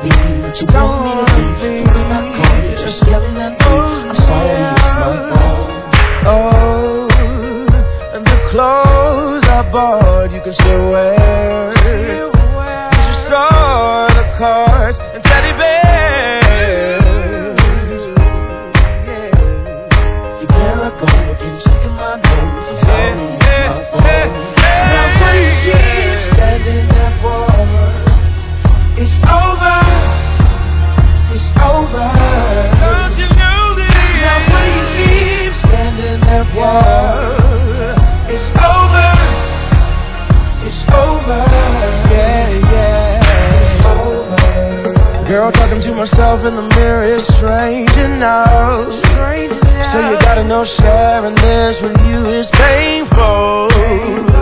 be what you want me to be. So when I call you, just yelling at me. I'm sorry, it's my fault. Oh, and the clothes I bought you can still wear. You saw the cards and teddy bears. See, there I go again, sticking my nose. I'm sorry, it's my fault. Now when you keep standing there for, it's over. It's over. Don't you know this? Now when you keep standing there for, it's over. It's over. Yeah, yeah. It's over. Girl, talking to myself in the mirror is strange enough. So you gotta know sharing this with you is painful.